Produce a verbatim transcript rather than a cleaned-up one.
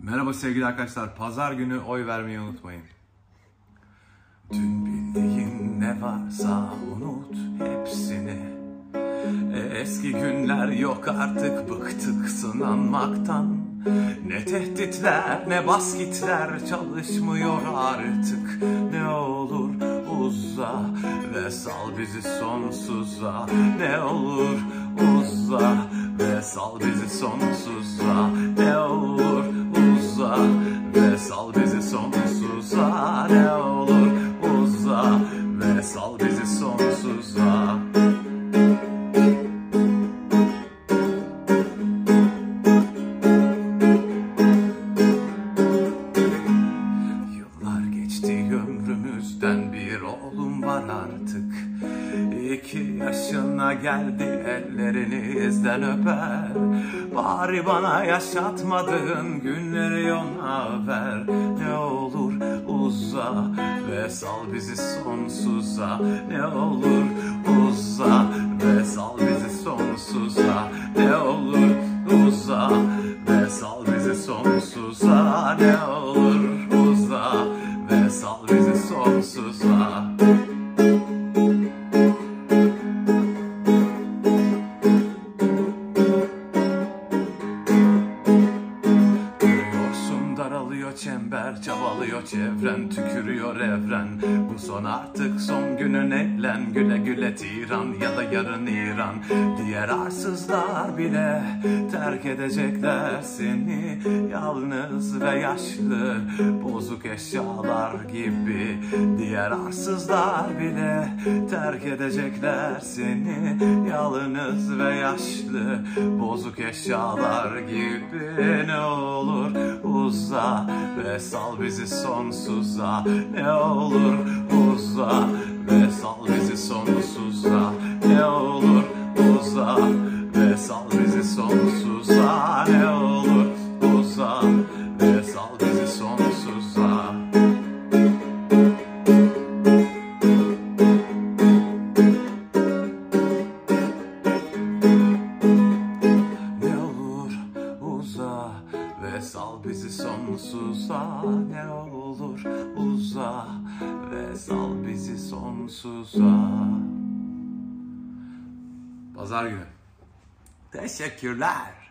Merhaba sevgili arkadaşlar. Pazar günü oy vermeyi unutmayın. Dün bildiğin ne varsa unut hepsini. Eski günler yok artık, bıktık sınanmaktan. Ne tehditler ne baskitler çalışmıyor artık. Ne olur uza ve sal bizi sonsuza. Ne olur uza ve sal bizi sonsuza. Ne olur uza ve sal bizi sonsuza. Ne olur uza ve sal bizi sonsuza. Yıllar geçti ömrümüzden, bir oğlum var artık. İki yaşına geldi, ellerinizden öper. Bari bana yaşatmadığın günleri ona ver. Ne olur uza ve sal bizi sonsuza. Ne olur uza ve sal bizi sonsuza. Ne olur uza ve sal bizi sonsuza. Ne olur uza ve sal bizi sonsuza. Daralıyor çember, çabalıyor çevren, tükürüyor evren. Bu son artık, son günün eğlen. Güle güle tiran ya da yarın İran. Diğer arsızlar bile terk edecekler seni. Yalnız ve yaşlı, bozuk eşyalar gibi. Diğer arsızlar bile terk edecekler seni. Yalnız ve yaşlı, bozuk eşyalar gibi. Ne olur uza ve sal bizi sonsuza. Ne olur uza ve sal bizi sonsuza. Ne olur uza ve sal bizi sonsuza. Ne olur uza ve sal bizi sonsuza. Ne olur uza ve sal bizi sonsuza. Ne olur uza ve sal bizi sonsuza. Pazar günü. Teşekkürler.